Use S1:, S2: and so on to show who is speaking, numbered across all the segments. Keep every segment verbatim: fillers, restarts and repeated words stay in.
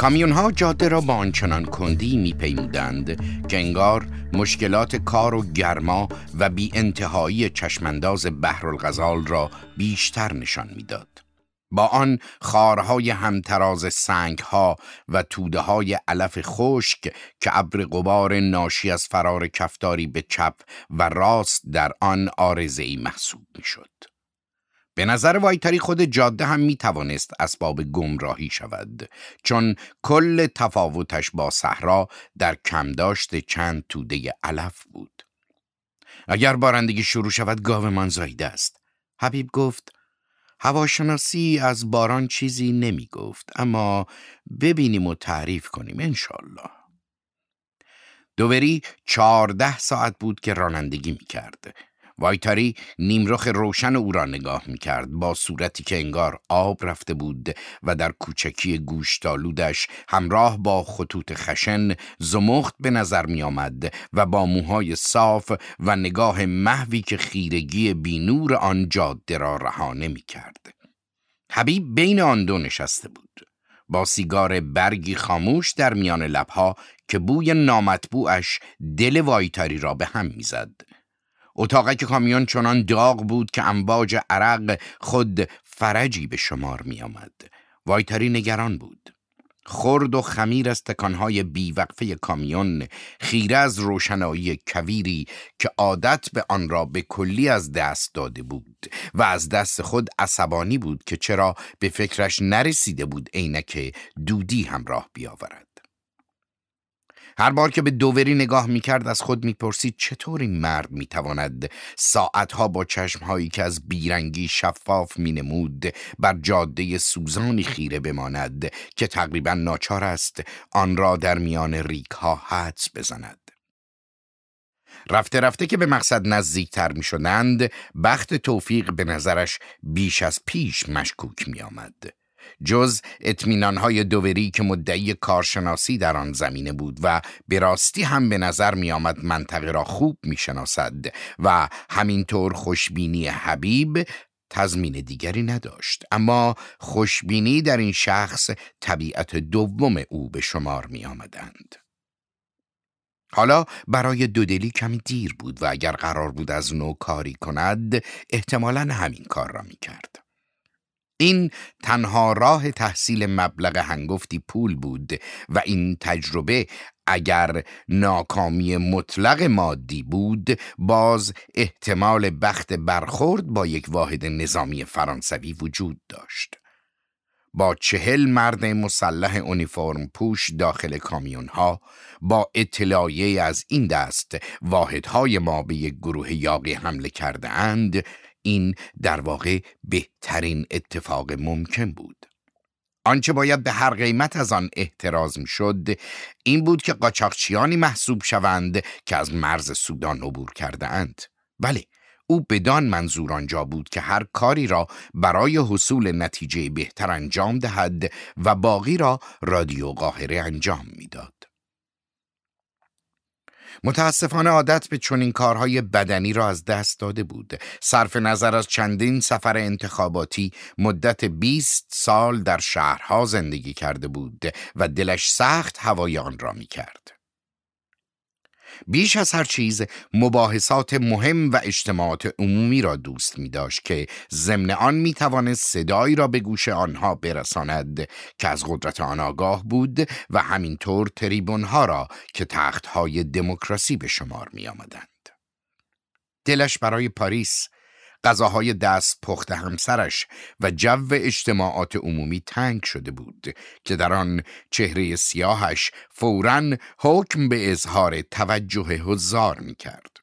S1: کامیون‌ها جاده را با آنچنان کندی می‌پیمودند که انگار مشکلات کار و گرما و بی انتهایی چشمانداز بحرالغزال را بیشتر نشان می‌داد. با آن خارهای همتراز سنگها و توده‌های علف خشک که ابر غبار ناشی از فرار کفتاری به چپ و راست در آن عارضه‌ای محسوب می‌شد. به نظر وایتاری خود جاده هم می توانست اسباب گمراهی شود، چون کل تفاوتش با صحرا در کم داشت چند توده علف بود. اگر بارندگی شروع شود گاومان زایده است. حبیب گفت هواشناسی از باران چیزی نمی گفت، اما ببینیم و تعریف کنیم انشالله. دووری چهارده ساعت بود که رانندگی می کرد. وایتاری نیمرخ روشن او را نگاه می‌کرد، با صورتی که انگار آب رفته بود و در کوچکی گوشتالودش همراه با خطوط خشن زمخت به نظر می‌آمد و با موهای صاف و نگاه محوی که خیرگی بینور آن جاده را رها نمی‌کرد. حبیب بین آن دو نشسته بود، با سیگار برگی خاموش در میان لب‌ها که بوی نامطبوعش دل وایتاری را به هم می‌زد. اتاقک کامیون چنان داغ بود که امواج عرق خود فرجی به شمار می آمد. وایتاری نگران بود. خرد و خمیر از تکانهای بیوقفه کامیون، خیره از روشنایی کویری که عادت به آن را به کلی از دست داده بود و از دست خود عصبانی بود که چرا به فکرش نرسیده بود عینک دودی همراه بیاورد. هر بار که به دووری نگاه می‌کرد از خود می‌پرسید چطور این مرد می‌تواند ساعتها با چشم‌هایی که از بیرنگی شفاف می‌نمود بر جاده سوزانی خیره بماند که تقریباً ناچار است آن را در میان ریگ‌ها حدس بزند. رفته رفته که به مقصد نزدیکتر می‌شدند، بخت توفیق به نظرش بیش از پیش مشکوک می‌آمد. جز اطمینان‌های دووری که مدعی کارشناسی در آن زمینه بود و به راستی هم به نظر می آمد منطقه را خوب می شناسد و همینطور خوشبینی حبیب تضمین دیگری نداشت، اما خوشبینی در این شخص طبیعت دوم او به شمار می آمدند. حالا برای دودلی کمی دیر بود و اگر قرار بود از نو کاری کند احتمالاً همین کار را می کرد. این تنها راه تحصیل مبلغ هنگفتی پول بود و این تجربه اگر ناکامی مطلق مادی بود باز احتمال بخت برخورد با یک واحد نظامی فرانسوی وجود داشت. با چهل مرد مسلح اونیفرم پوش داخل کامیون‌ها، با اطلاعیه از این دست واحدهای ما به یک گروه یاغی حمله کرده اند، این در واقع بهترین اتفاق ممکن بود. آنچه باید به هر قیمت از آن احتراز می شد این بود که قاچاقچیانی محسوب شوند که از مرز سودان عبور کرده اند. بله، او بدان منظور آنجا بود که هر کاری را برای حصول نتیجه بهتر انجام دهد و باقی را رادیو قاهره انجام میداد. متاسفانه عادت به چنین کارهای بدنی را از دست داده بود. صرف نظر از چندین سفر انتخاباتی مدت بیست سال در شهرها زندگی کرده بود و دلش سخت هوای آن را می کرد. بیش از هر چیز مباحثات مهم و اجتماعات عمومی را دوست می داشت که ضمن آن می توانست صدایی را به گوش آنها برساند که از قدرت آن آگاه بود و همینطور تریبونها را که تختهای دموکراسی به شمار می آمدند. دلش برای پاریس، غذاهای دست پخت همسرش و جو اجتماعات عمومی تنگ شده بود که در آن چهره سیاهش فوراً حکم به اظهار توجه حضار می کرد.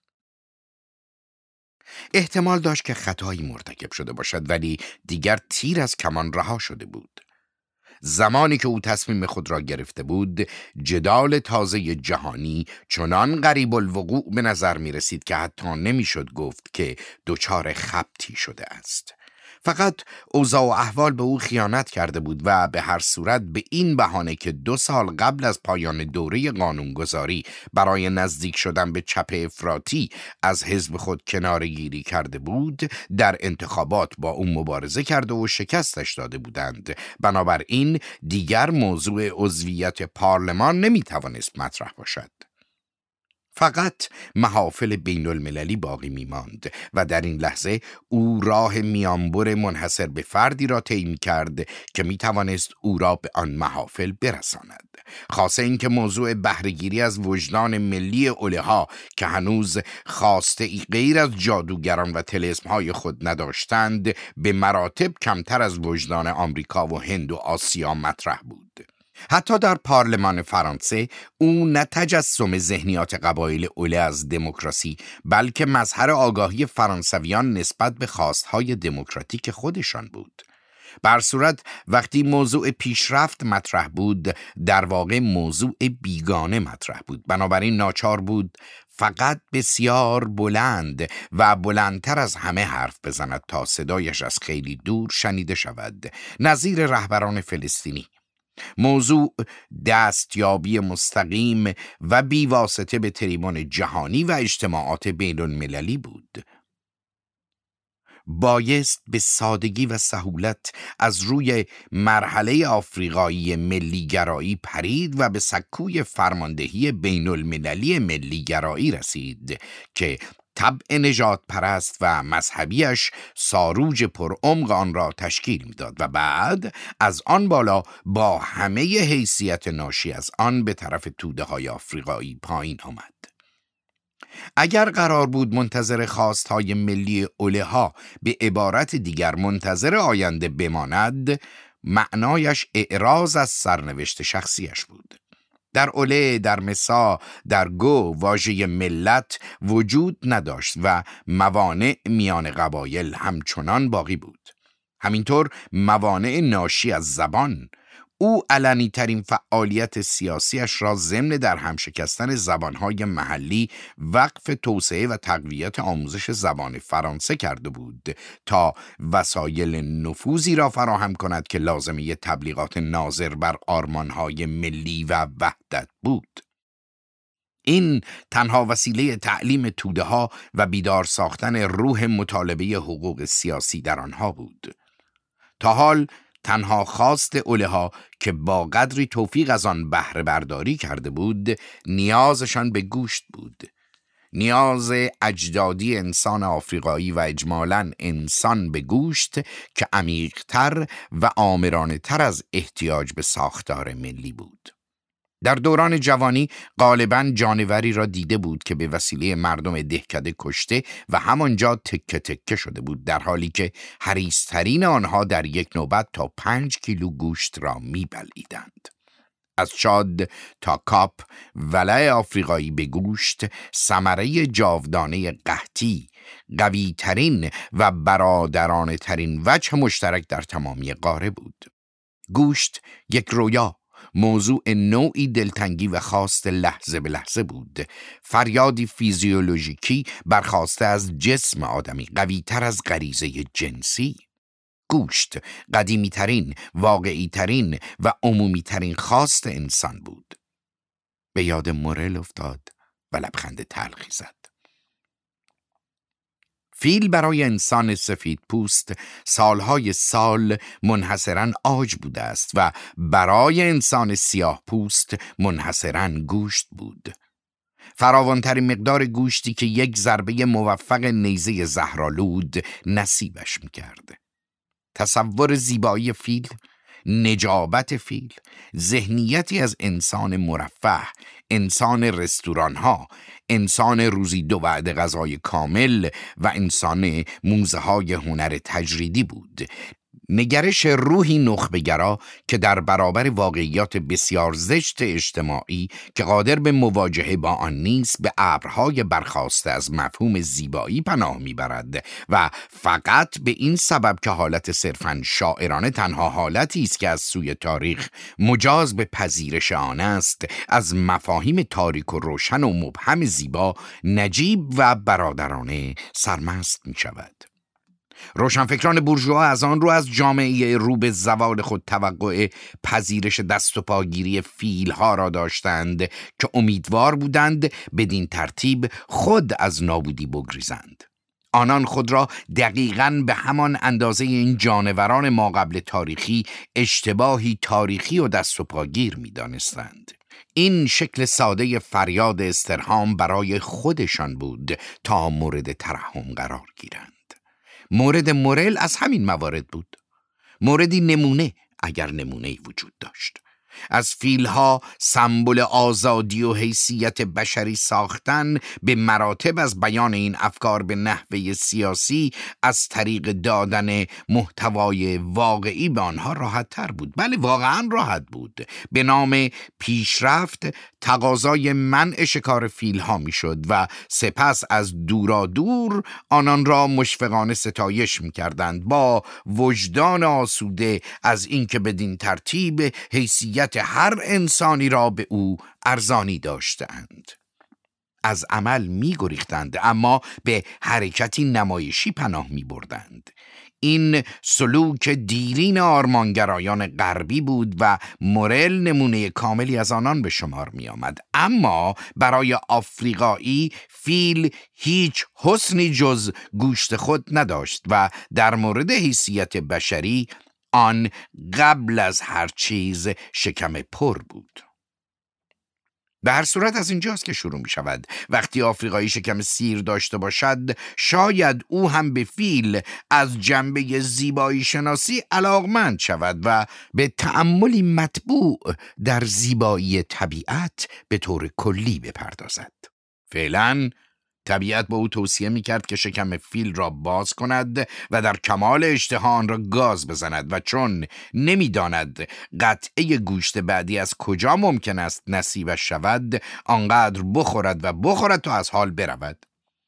S1: احتمال داشت که خطایی مرتکب شده باشد، ولی دیگر تیر از کمان رها شده بود. زمانی که او تصمیم خود را گرفته بود، جدال تازه جهانی چنان غریب الوقوع به نظر می رسید که حتی نمی شد گفت که دچار خبطی شده است. فقط اوضاع و احوال به او خیانت کرده بود و به هر صورت به این بهانه که دو سال قبل از پایان دوره قانونگذاری برای نزدیک شدن به چپ افراطی از حزب خود کناره‌گیری کرده بود، در انتخابات با او مبارزه کرده و شکستش داده بودند. بنابراین دیگر موضوع عضویت پارلمان نمیتوانست مطرح باشد. فقط محافل بین المللی باقی می ماند و در این لحظه او راه میانبر منحصر به فردی را طی کرد که می توانست او را به آن محافل برساند. خاصه این که موضوع بهره‌گیری از وجدان ملی اولها که هنوز خواسته ای غیر از جادوگران و طلسم‌های خود نداشتند، به مراتب کمتر از وجدان آمریکا و هند و آسیا مطرح بود. حتی در پارلمان فرانسه او نه تجسم ذهنیات قبایل اوله از دموکراسی، بلکه مظهر آگاهی فرانسویان نسبت به خواستهای دموکراتیک خودشان بود. بر صورت وقتی موضوع پیشرفت مطرح بود، در واقع موضوع بیگانه مطرح بود. بنابراین ناچار بود فقط بسیار بلند و بلندتر از همه حرف بزند تا صدایش از خیلی دور شنیده شود، نظیر رهبران فلسطینی. موضوع دستیابی مستقیم و بیواسطه به تریبون جهانی و اجتماعات بین المللی بود. بایست به سادگی و سهولت از روی مرحله آفریقایی ملیگرایی پرید و به سکوی فرماندهی بین المللی ملیگرایی رسید که طبع نجات پرست و مذهبیش ساروج پرعمق آن را تشکیل میداد و بعد از آن بالا با همه حیثیت ناشی از آن به طرف توده های آفریقایی پایین آمد. اگر قرار بود منتظر خواستهای ملی اولها، به عبارت دیگر منتظر آینده بماند، معنایش اعراض از سرنوشت شخصیش بود. در اوله، در مسا، در گو واژه ملت وجود نداشت و موانع میان قبایل همچنان باقی بود. همینطور موانع ناشی از زبان. او علنی ترین فعالیت سیاسیش را ضمن در هم شکستن زبانهای محلی وقف توسعه و تقویت آموزش زبان فرانسه کرده بود تا وسایل نفوذی را فراهم کند که لازمه تبلیغات ناظر بر آرمانهای ملی و وحدت بود. این تنها وسیله تعلیم توده ها و بیدار ساختن روح مطالبه حقوق سیاسی در آنها بود. تا حال تنها خواست اولها که با قدری توفیق از آن بهره برداری کرده بود، نیازشان به گوشت بود. نیاز اجدادی انسان آفریقایی و اجمالاً انسان به گوشت که عمیق‌تر و آمرانه‌تر از احتیاج به ساختار ملی بود. در دوران جوانی غالباً جانوری را دیده بود که به وسیله مردم دهکده کشته و همانجا تکه تکه شده بود، در حالی که حریص‌ترین آنها در یک نوبت تا پنج کیلو گوشت را می‌بلعیدند. از چاد تا کاپ، ولع آفریقایی به گوشت ثمره جاودانه قحطی، قوی ترین و برادرانه ترین وجه مشترک در تمامی قاره بود. گوشت یک رویا، موضوع نوعی دلتنگی و خواست لحظه به لحظه بود، فریادی فیزیولوژیکی برخاسته از جسم آدمی، قوی تر از غریزه جنسی. گوشت قدیمی ترین، واقعی ترین و عمومی ترین خواست انسان بود. به یاد مورل افتاد و لبخند تلخی زد. فیل برای انسان سفید پوست سالهای سال منحصراً عاج بوده است و برای انسان سیاه پوست منحصراً گوشت بود. فراوانترین مقدار گوشتی که یک ضربه موفق نیزه زهرآلود نصیبش می‌کرد. تصور زیبایی فیل، نجابت فیل، ذهنیتی از انسان مرفه، انسان رستوران‌ها، انسان روزی دو وعده غذای کامل و انسان موزه‌های هنر تجریدی بود. نگرش روحی نخبه‌گرا که در برابر واقعیات بسیار زشت اجتماعی که قادر به مواجهه با آن نیست، به ابرهای برخاسته از مفهوم زیبایی پناه میبرد و فقط به این سبب که حالت صرفاً شاعرانه تنها حالتی است که از سوی تاریخ مجاز به پذیرش آن است، از مفاهیم تاریک و روشن و مبهم زیبا نجیب و برادرانه سرمست می شود. روشنفکران بورژوا از آن رو از جامعه رو به زوال خود توقع پذیرش دست و پاگیری فیلها را داشتند که امیدوار بودند بدین ترتیب خود از نابودی بگریزند. آنان خود را دقیقاً به همان اندازه این جانوران ما قبل تاریخی اشتباهی تاریخی و دست و پاگیر می دانستند. این شکل ساده فریاد استرهام برای خودشان بود تا مورد ترحم قرار گیرند. مورد مورل از همین موارد بود. موردی نمونه، اگر نمونه‌ای وجود داشت. از فیلها سمبل آزادی و حیثیت بشری ساختن به مراتب از بیان این افکار به نحوه سیاسی از طریق دادن محتوای واقعی به آنها راحت تر بود. بله، واقعا راحت بود. به نام پیشرفت تقاضای منع شکار فیلها می شد و سپس از دورا دور آنان را مشفقانه ستایش می کردند، با وجدان آسوده از اینکه بدین ترتیب حیثیت هر انسانی را به او ارزانی داشتند. از عمل می گریختند، اما به حرکتی نمایشی پناه می بردند. این سلوک دیرین آرمانگرایان غربی بود و مورل نمونه کاملی از آنان به شمار می آمد. اما برای آفریقایی فیل هیچ حسنی جز گوشت خود نداشت و در مورد حیثیت بشری آن قبل از هر چیز شکم پر بود. به هر صورت از اینجاست که شروع می شود. وقتی آفریقایی شکم سیر داشته باشد، شاید او هم به فیل از جنبه زیبایی شناسی علاقمند شود و به تأملی مطبوع در زیبایی طبیعت به طور کلی بپردازد. فعلاً طبیعت با او توصیه می کرد که شکم فیل را باز کند و در کمال اشتها آن را گاز بزند و چون نمی داند قطعه گوشت بعدی از کجا ممکن است نصیبش شود، آنقدر بخورد و بخورد تا از حال برود.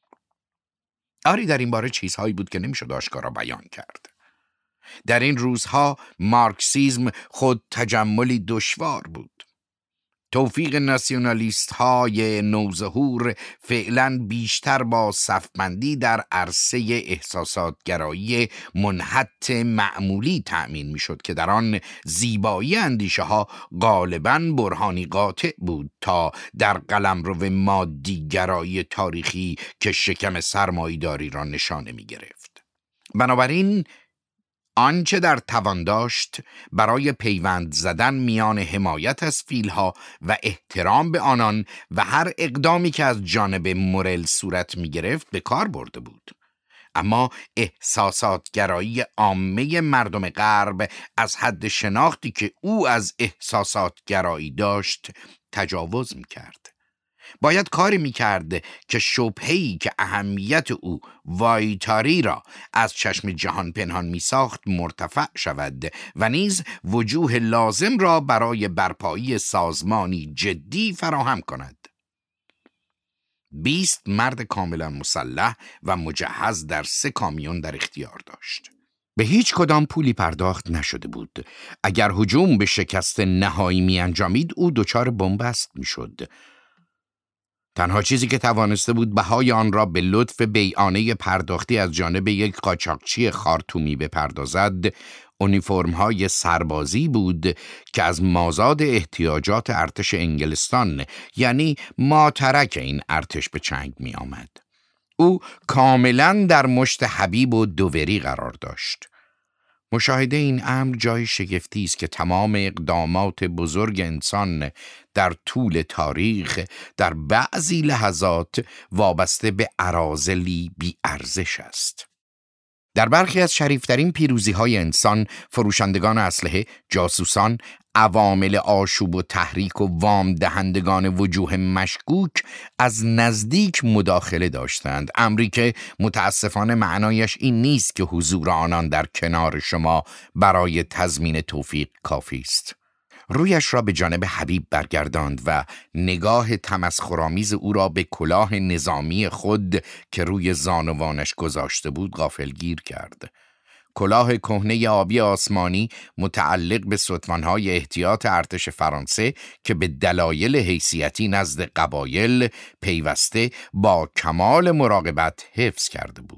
S1: آری، در این باره چیزهایی بود که نمی شد آشکارا بیان کرد. در این روزها مارکسیسم خود تجملی دشوار بود. توفیق ناسیونالیست های نوظهور فعلا بیشتر با صفبندی در عرصه احساسات گرایی منحط معمولی تأمین می شد که در آن زیبایی اندیشه ها غالباً برهانی قاطع بود تا در قلمرو مادی گرایی تاریخی که شکم سرمایه‌داری را نشانه می گرفت. بنابراین آنچه در توان داشت برای پیوند زدن میان حمایت از فیلها و احترام به آنان و هر اقدامی که از جانب مورل صورت می گرفت به کار برده بود. اما احساسات گرایی عامه مردم غرب از حد شناختی که او از احساسات گرایی داشت تجاوز می کرد. باید کاری میکرد که شبهه‌ای که اهمیت او وایتاری را از چشم جهان پنهان میساخت مرتفع شود و نیز وجوه لازم را برای برپایی سازمانی جدی فراهم کند. بیست مرد کاملا مسلح و مجهز در سه کامیون در اختیار داشت. به هیچ کدام پولی پرداخت نشده بود. اگر هجوم به شکست نهایی می انجامید او دچار بنبست می شد. تنها چیزی که توانسته بود بهای آن را به لطف بیعانه پرداختی از جانب یک قاچاقچی خارتومی بپردازد، اونیفرم‌های سربازی بود که از مازاد احتیاجات ارتش انگلستان، یعنی ماترک این ارتش، به چنگ می آمد. او کاملاً در مشت حبیب و دووری قرار داشت. مشاهده این امر جای شگفتی است که تمام اقدامات بزرگ انسان در طول تاریخ در بعضی لحظات وابسته به اراذلی بی ارزش است. در برخی از شریفترین پیروزی‌های انسان، فروشندگان اسلحه، جاسوسان، عوامل آشوب و تحریک و وام دهندگان وجوه مشکوک از نزدیک مداخله داشتند، امری که متاسفانه معنایش این نیست که حضور آنان در کنار شما برای تضمین توفیق کافی است. رویش را به جانب حبیب برگرداند و نگاه تمسخرآمیز او را به کلاه نظامی خود که روی زانوانش گذاشته بود غافلگیر کرد. کلاه کهنه آبی آسمانی متعلق به ستوانهای احتیاط ارتش فرانسه که به دلایل حیثیتی نزد قبایل پیوسته با کمال مراقبت حفظ کرده بود.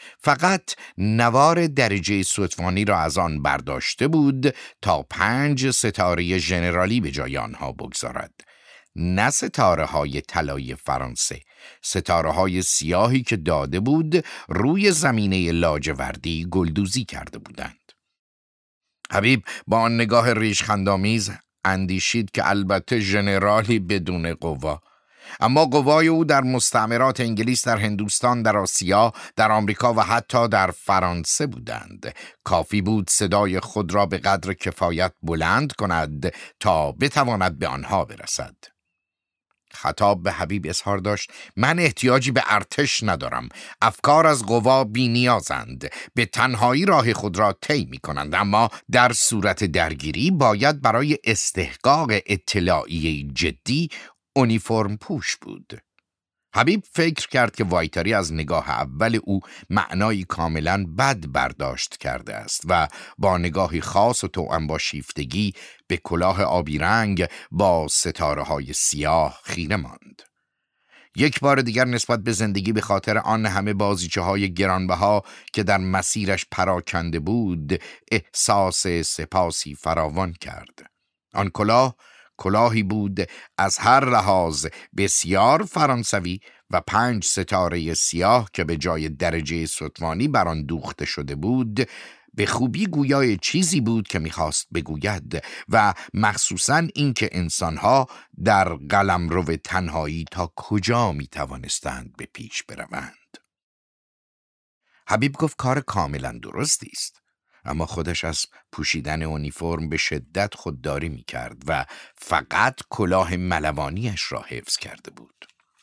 S1: فقط نوار درجه ستوانی را از آن برداشته بود تا پنج ستاره ژنرالی به جای آنها بگذارد. نه ستاره های طلایی فرانسه، ستاره های سیاهی که داده بود روی زمینه لاجوردی گلدوزی کرده بودند. حبیب با آن نگاه ریشخندآمیز اندیشید که البته ژنرالی بدون قوا، اما قوای او در مستعمرات انگلیس، در هندوستان، در آسیا، در آمریکا و حتی در فرانسه بودند. کافی بود صدای خود را به قدر کفایت بلند کند تا بتواند به آنها برسد. خطاب به حبیب اظهار داشت: من احتیاجی به ارتش ندارم. افکار از قوا بی نیازند، به تنهایی راه خود را طی می کنند، اما در صورت درگیری باید برای استحقاق اطلاعیه جدی اونیفرم پوش بود. حبیب فکر کرد که وایتاری از نگاه اول او معنایی کاملا بد برداشت کرده است و با نگاهی خاص و توأم با شیفتگی به کلاه آبی رنگ با ستاره های سیاه خیره ماند. یک بار دیگر نسبت به زندگی به خاطر آن همه بازیچه های گرانبها که در مسیرش پراکنده بود احساس سپاسی فراوان کرد. آن کلاه کلاهی بود از هر لحاظ بسیار فرانسوی و پنج ستاره سیاه که به جای درجه ستوانی بر آن دوخته شده بود به خوبی گویای چیزی بود که می‌خواست بگوید و مخصوصاً این که انسان‌ها در قلمرو تنهایی تا کجا می‌توانستند به پیش بروند. حبیب گفت کار کاملاً درستی است، اما خودش از پوشیدن اونیفرم به شدت خودداری می کرد و فقط کلاه ملوانیش را حفظ کرده بود.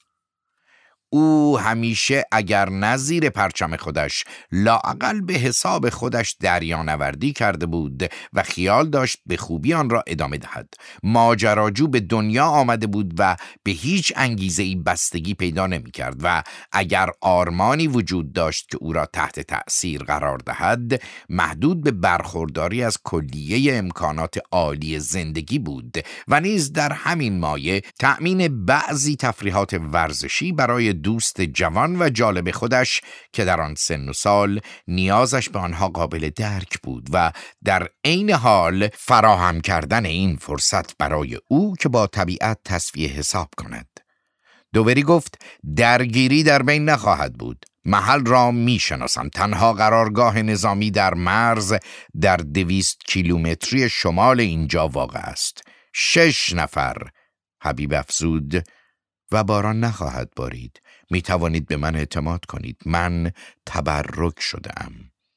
S1: او همیشه اگر نه زیر پرچم خودش لااقل به حساب خودش دریانوردی کرده بود و خیال داشت به خوبی آن را ادامه دهد. ماجراجو به دنیا آمده بود و به هیچ انگیزه‌ای بستگی پیدا نمی کرد و اگر آرمانی وجود داشت که او را تحت تأثیر قرار دهد محدود به برخورداری از کلیه امکانات عالی زندگی بود و نیز در همین مایه تأمین بعضی تفریحات ورزشی برای دوست جوان و جالب خودش که در آن سن و سال نیازش به آنها قابل درک بود و در عین حال فراهم کردن این فرصت برای او که با طبیعت تسویه حساب کند. دوبری گفت درگیری در بین نخواهد بود. محل را می شناسم. تنها قرارگاه نظامی در مرز در دویست کیلومتری شمال اینجا واقع است. شش نفر. حبیب افزود: و باران نخواهد بارید. می توانید به من اعتماد کنید. من تبرک شدم.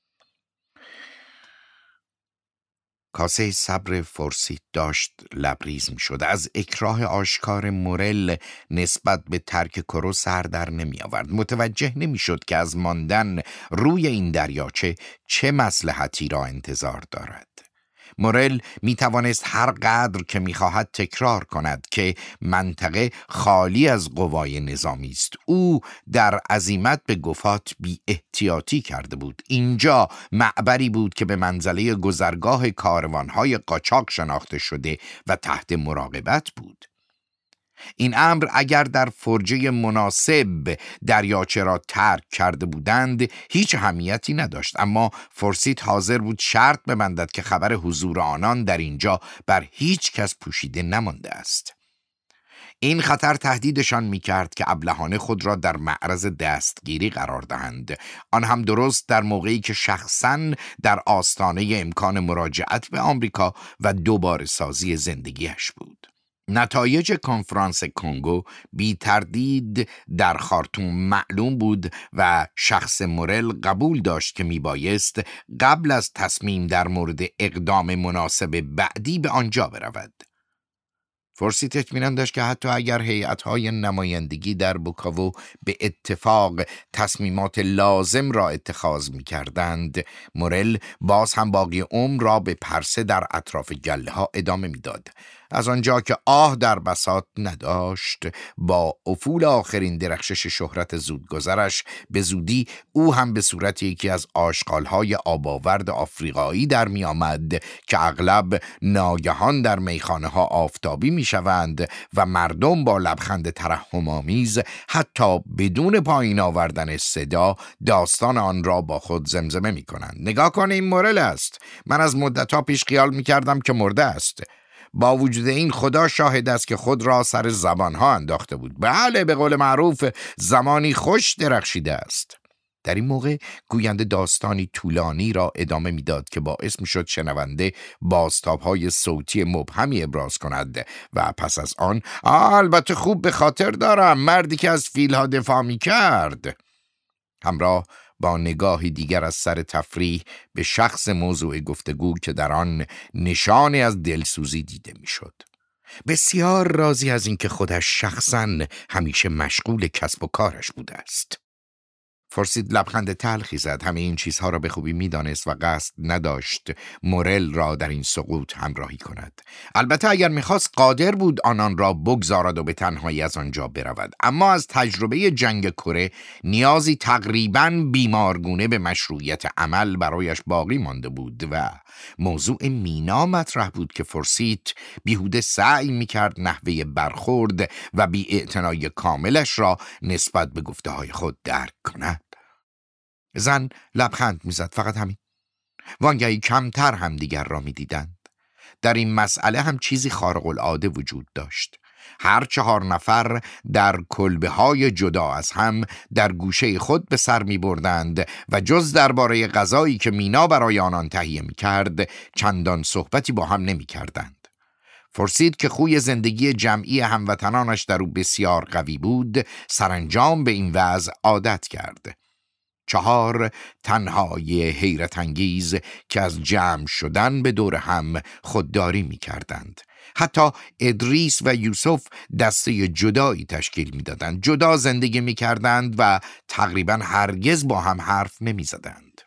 S1: کاسه صبر فرسید داشت لبریز می شد. از اکراه آشکار مورل نسبت به ترک کرو سر در نمی آورد. متوجه نمی شد که از ماندن روی این دریاچه چه مصلحتی را انتظار دارد. مورل می توانست هر قدر که می خواهد تکرار کند که منطقه خالی از قوای نظامی است. او در عزیمت به گفات بی احتیاطی کرده بود. اینجا معبری بود که به منزله گذرگاه کاروانهای قاچاق شناخته شده و تحت مراقبت بود. این امر اگر در فرجه مناسب دریاچه را ترک کرده بودند هیچ اهمیتی نداشت، اما فرسید حاضر بود شرط ببندد که خبر حضور آنان در اینجا بر هیچ کس پوشیده نمانده است. این خطر تهدیدشان می کرد که ابلهانه خود را در معرض دستگیری قرار دهند، آن هم درست در موقعی که شخصاً در آستانه امکان مراجعت به آمریکا و دوباره سازی زندگیش بود. نتایج کنفرانس کنگو بی تردید در خارتوم معلوم بود و شخص مورل قبول داشت که می بایست قبل از تصمیم در مورد اقدام مناسب بعدی به آنجا برود. فرسید اطمینان داشت که حتی اگر هیئت‌های نمایندگی در بوکاوو به اتفاق تصمیمات لازم را اتخاذ می‌کردند، مورل باز هم باقی عمر را به پرسه در اطراف گله ها ادامه می‌داد. از آنجا که آه در بساط نداشت، با افول آخرین درخشش شهرت زودگذرش به زودی او هم به صورت یکی از آشغال‌های آباورد آفریقایی در می آمد که اغلب ناگهان در میخانه‌ها آفتابی می شوند و مردم با لبخند ترحم‌آمیز حتی بدون پایین آوردن صدا داستان آن را با خود زمزمه می کنند. نگاه کن، این مورل است. من از مدت‌ها پیش خیال می کردم که مرده است. با وجود این خدا شاهد است که خود را سر زبانها انداخته بود. بله، به قول معروف زمانی خوش درخشیده است. در این موقع گوینده داستانی طولانی را ادامه میداد که باعث میشد شنونده بازتاب‌های صوتی مبهمی ابراز کند و پس از آن البته خوب به خاطر دارم، مردی که از فیلها دفاع میکرد، همراه با نگاهی دیگر از سر تفریح به شخص موضوع گفتگو که در آن نشانی از دلسوزی دیده میشد. بسیار راضی از اینکه خودش شخصاً همیشه مشغول کسب و کارش بوده است. فرسید لبخند تلخی زد. همه این چیزها را به خوبی می‌دانست و قصد نداشت مورل را در این سقوط همراهی کند. البته اگر می‌خواست قادر بود آنان را بگذارد و به تنهایی از آنجا برود، اما از تجربه جنگ کره نیازی تقریباً بیمارگونه به مشروعیت عمل برایش باقی مانده بود و موضوع مینا مطرح بود که فرسید بیهوده سعی می‌کرد نحوه برخورد و بی‌اعتنایی کاملش را نسبت به گفته‌های خود درک کند. زن لبخند میزد، فقط همین. وانگهی کمتر هم دیگر را میدیدند. در این مسئله هم چیزی خارق العاده وجود داشت. هر چهار نفر در کلبه های جدا از هم در گوشه خود به سر می بردند و جز درباره غذایی که مینا برای آنان تهیه می کرد چندان صحبتی با هم نمی کردند. فرسید که خوی زندگی جمعی هموطنانش در او بسیار قوی بود، سرانجام به این وضع عادت کرد. چهار تنهای حیرت انگیز که از جمع شدن به دور هم خودداری می کردند. حتی ادریس و یوسف دسته جدایی تشکیل می دادند. جدا زندگی می کردند و تقریبا هرگز با هم حرف نمی زدند.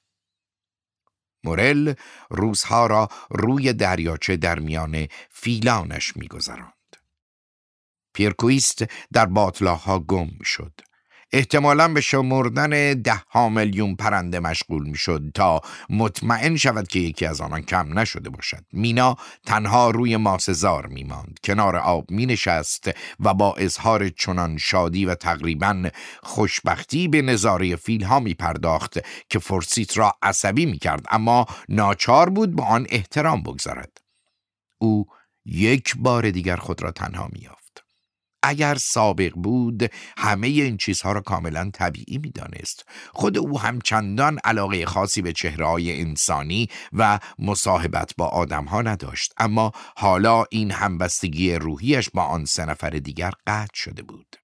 S1: مورل روزها را روی دریاچه در میان فیلانش می گذراند. پیرکویست در باطلاق‌ها گم می شد. احتمالاً به شمردن ده ها میلیون پرنده مشغول می شد تا مطمئن شود که یکی از آنان کم نشده باشد. مینا تنها روی ماسه‌زار می ماند. کنار آب می نشست و با اظهار چنان شادی و تقریباً خوشبختی به نظاره فیل ها می پرداخت که فرسیت را عصبی می کرد، اما ناچار بود با آن احترام بگذارد. او یک بار دیگر خود را تنها می یافت. اگر سابق بود همه این چیزها را کاملا طبیعی می دانست. خود او هم چندان علاقه خاصی به چهره‌های انسانی و مصاحبت با آدم‌ها نداشت، اما حالا این همبستگی روحیش با آن سه نفر دیگر قطع شده بود.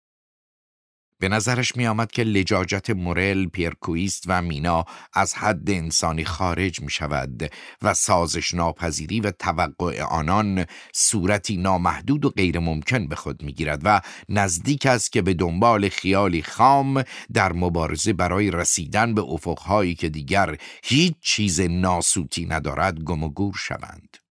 S1: به نظرش می آمد که لجاجت مورل، پیرکویست و مینا از حد انسانی خارج می شود و سازش ناپذیری و توقع آنان صورتی نامحدود و غیر ممکن به خود می گیرد و نزدیک است که به دنبال خیالی خام در مبارزه برای رسیدن به افقهایی که دیگر هیچ چیز ناسوتی ندارد گم و گور شوند.